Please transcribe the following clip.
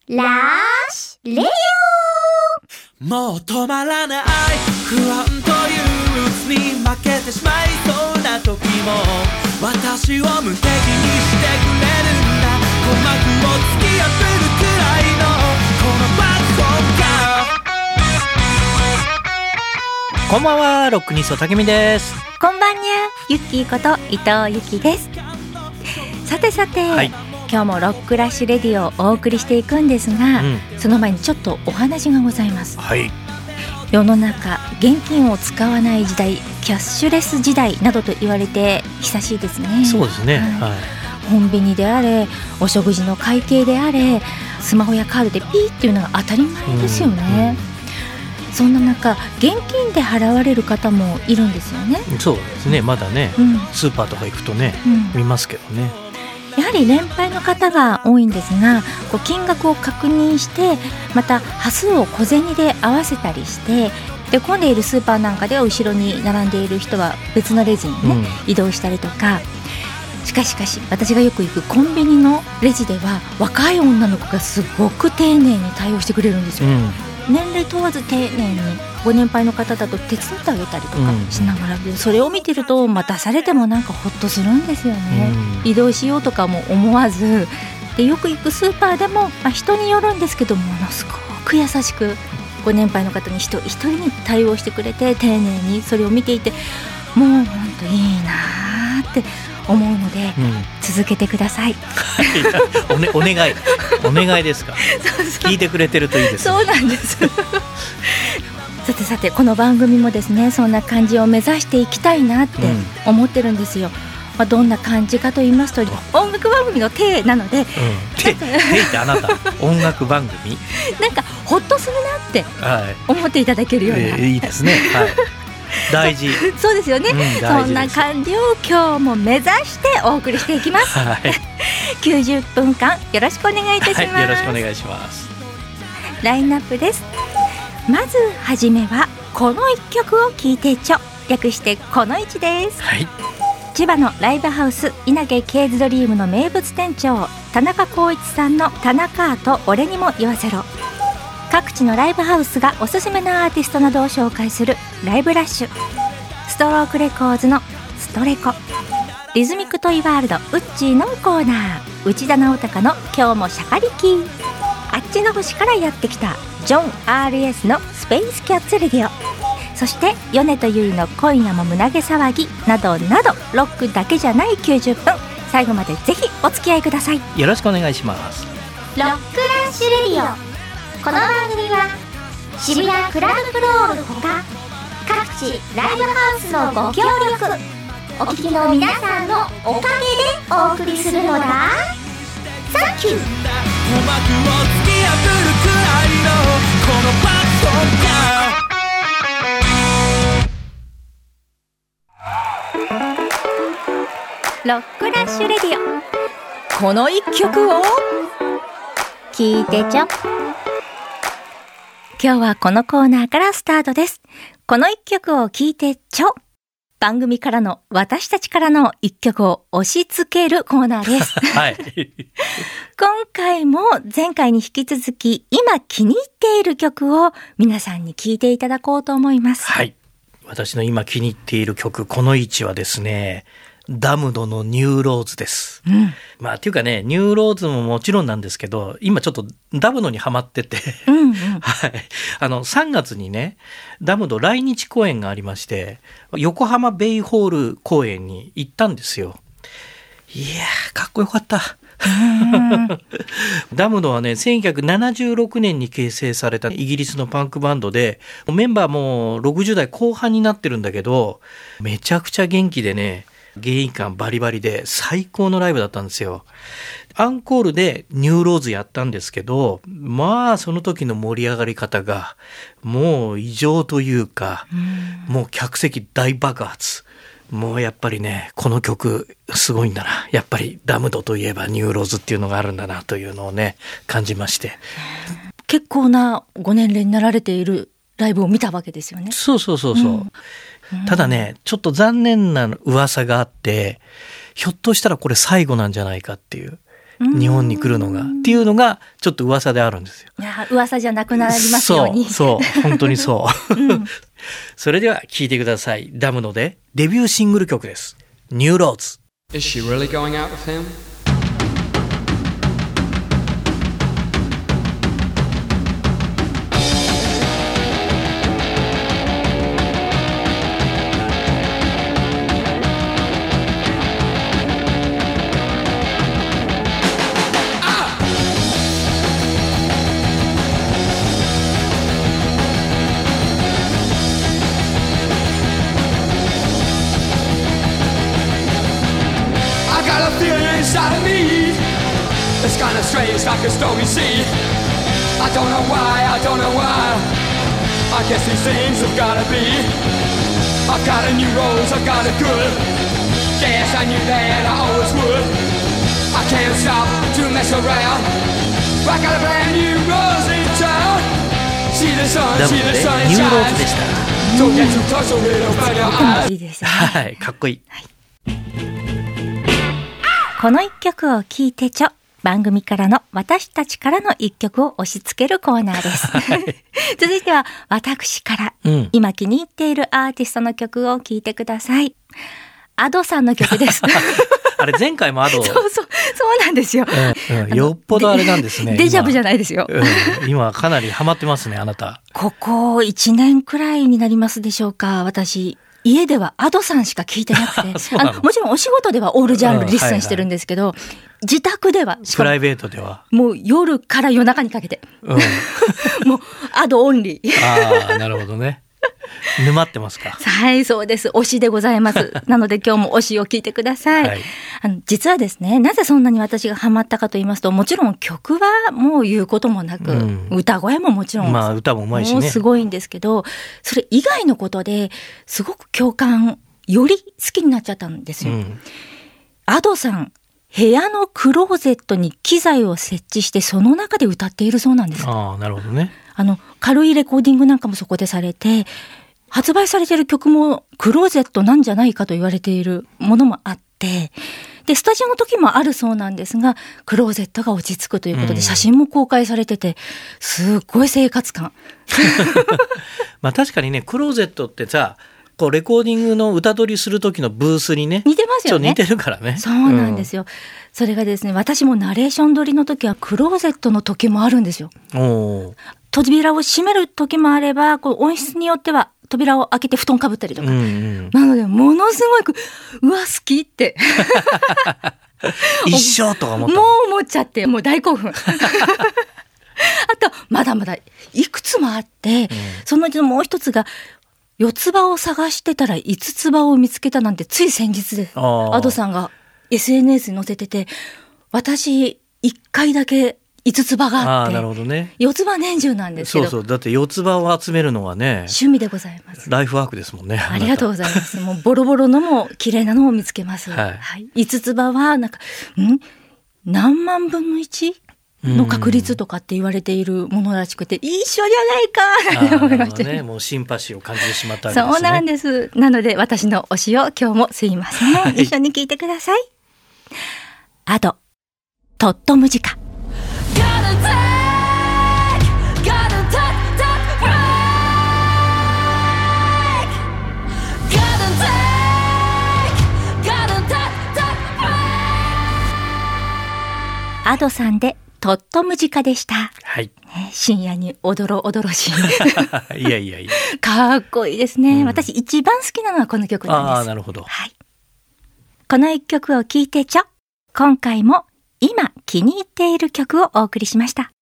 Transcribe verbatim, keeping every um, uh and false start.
ラッシュレディオ。 もう止まらない不安という鬱に負けてしまいそうな時も私を無敵にしてくれるんだ。鼓膜を突き破るくらいのこの爆音が。 こんばんは、ロックニストたけみです。 こんばんにゃ、ゆっきーこと伊藤ゆきです。さてさて、はい、今日もロックラッシュレディオをお送りしていくんですが、うん、その前にちょっとお話がございます、 はい、 世の中現金を使わない時代、キャッシュレス時代などと言われて久しいですね。 そうですね、はいはい、コンビニであれ、お食事の会計であれ、スマホやカードでピーっていうのが当たり前ですよね、うんうん、そんな中現金で払われる方もいるんですよね。 そうですね、まだね、うん、スーパーとか行くとね、うん、見ますけどね。 やはり年配の方が多いんですが、こう金額を確認して、また端数を小銭で合わせたりして、で混んでいるスーパーなんかでは後ろに並んでいる人は別のレジにね、うん、移動したりとか。しかしかし私がよく行くコンビニのレジでは若い女の子がすごく丁寧に対応してくれるんですよ、うん、年齢問わず丁寧にご年配の方だと手伝ってあげたりとかしながら、うん、それを見てると待たされてもなんかほっとするんですよね、うん、移動しようとかも思わずで、よく行くスーパーでも、まあ、人によるんですけどものすごく優しくご年配の方に一人一人に対応してくれて、丁寧にそれを見ていて、もう本当いいなって思うので、うん、続けてくださいお, ね、お願いお願いですかそうそう、聞いてくれてるといいですね。 そうなんですさてさて、この番組もですね、そんな感じを目指していきたいなって思ってるんですよ、うん、まあ、どんな感じかと言いますと、音楽番組の体なので、うん、 体ってあなた音楽番組なんかホッとするなって思っていただけるような、はい、 えー、いいですね、はい大事そうですよね、うん、そんな感じを今日も目指してお送りしていきます、はい、きゅうじゅっぷんかんよろしくお願いいたします、 はい、よろしくお願いします。 ラインナップです。まずはじめはこの一曲を聴いてちょ、略してこの一です、はい、千葉のライブハウス稲毛ケーズドリームの名物店長田中光一さんの田中アート俺にも言わせろ。各地のライブハウスがおすすめのアーティストなどを紹介するライブラッシュ、ストロークレコーズのストレコ、リズミックトイワールドウッチーのコーナー、内田直隆の今日もシャカリキ、あっちの星からやってきたジョン アールエス のスペースキャッツレディオ、そして米とゆいの今夜も胸毛騒ぎなどなど、ロックだけじゃないきゅうじゅっぷん、最後までぜひお付き合いください。 よろしくお願いします。 ロックラッシュレディオ。この番組は渋谷クラブクロールほか各地ライブハウスのご協力、お聞きの皆さんのおかげでお送りするのだ。サンキュー。鼓膜を突き破るくらいのこの爆音が。ロックラッシュレディオ、この一曲を聞いてちょ。今日はこのコーナーからスタートです。この一曲を聴いてちょ。番組からの、私たちからの一曲を押し付けるコーナーです。 はい。 今回も前回に引き続き、今気に入っている曲を皆さんに聴いていただこうと思います。 はい。私の今気に入っている曲、この位置はですね、ダムドのニューローズです、うん、まあっていうかね、ニューローズももちろんなんですけど、今ちょっとダムドにハマってて、うんうん、はい、あのさんがつにね、ダムド来日公演がありまして、横浜ベイホール公演に行ったんですよ。いやー、かっこよかったダムドはね、せんきゅうひゃくななじゅうろくねんに結成されたイギリスのパンクバンドで、メンバーもろくじゅう代後半になってるんだけど、めちゃくちゃ元気でね、芸員感バリバリで最高のライブだったんですよ。アンコールでニューローズやったんですけど、まあその時の盛り上がり方がもう異常というか、うもう客席大爆発。もうやっぱりね、この曲すごいんだな、やっぱりダムドといえばニューローズっていうのがあるんだなというのをね、感じまして。 結構なご年齢になられているライブを見たわけですよね。 そうそうそうそう、うんただね、ちょっと残念な噂があって、ひょっとしたらこれ最後なんじゃないかっていう。 日本に来るのがっていうのがちょっと噂であるんですよ。 いや噂じゃなくなりますように。 そうそう本当にそう、 うん、 それでは聴いてください。ダムノでデビューシングル曲です。ニューローズ。 Is she really going out with him? Inside of me, it's kinda strange like a stormy sea. I don't know why, I don't know why. I guess these things have gotta be. I've got a new rose, I've got a good. Guess I knew that I always would. I can't stop to mess around. I got a brand new rose in town. See the sun, see the sun it shines. Don't get too close or it'll burn your eyes. いいですね。 はい、かっこいい。 はい、この一曲を聴いてちょ、番組からの私たちからの一曲を押し付けるコーナーです。はい、続いては私から、うん、今気に入っているアーティストの曲を聴いてください。アドさんの曲です。 あれ前回もアド。 そうそう、そうなんですよ。 うんうん、よっぽどあれなんですね。 デジャブじゃないですよ。 うん、今かなりハマってますね、あなた。 ここいちねんくらいになりますでしょうか、私。家ではアドさんしか聞いてなくてあのもちろんお仕事ではオールジャンルリッスンしてるんですけど、うんはいはい、自宅ではプライベートではもう夜から夜中にかけて、うん、もうアドオンリー。 ああなるほどね。沼ってますか。 はいそうです、推しでございます。なので今日も推しを聞いてください。はい、あの実はですね、なぜそんなに私がハマったかと言いますと、もちろん曲はもう言うこともなく、うん、歌声ももちろん、 まあ歌もうまいしね、 もうすごいんですけど、それ以外のことですごく共感より好きになっちゃったんですよ。うん、アドさん部屋のクローゼットに機材を設置してその中で歌っているそうなんです。 ああなるほどね。 あの軽いレコーディングなんかもそこでされて、発売されている曲もクローゼットなんじゃないかと言われているものもあって、でスタジオの時もあるそうなんですが、クローゼットが落ち着くということで写真も公開されてて、すっごい生活感。 まあ確かにね、クローゼットってさ、こうレコーディングの歌取りする時のブースにね似てますよね。 ちょっと似てるからね。 そうなんですよ、うん、それがですね、私もナレーション撮りの時はクローゼットの時もあるんですよ。お扉を閉める時もあれば、こう音質によっては扉を開けて布団かぶったりとか、うんうん、なのでものすごくうわ好きって一生とか思ったもう思っちゃって、もう大興奮。あとまだまだいくつもあって、うん、そのうちのもう一つが四つ葉を探してたら五つ葉を見つけたなんて、つい先日です。アドさんが エスエヌエス に載せてて、私一回だけ五つ葉があって、あ、なるほどね、四つ葉年中なんですけど、 そうそう、だって四つ葉を集めるのはね趣味でございます。 ライフワークですもんね。 ありがとうございます。もうボロボロのも綺麗なのを見つけます。はいはい、五つ葉はなんかん何万分の一の確率とかって言われているものらしくて、一緒じゃないか思いましたね。 もうシンパシーを感じてしまったわけですね。 そうなんです。なので私の推しを今日もすいません、はい、一緒に聞いてください。アドとっとムジカ。アドさんでとっとムジカでした。はい。ね、深夜におどろおどろしい。 いやいやいや。 かっこいいですね。うん、私一番好きなのはこの曲なんです。 ああ、なるほど。 はい。この一曲を聴いてちょ。今回も今気に入っている曲をお送りしました。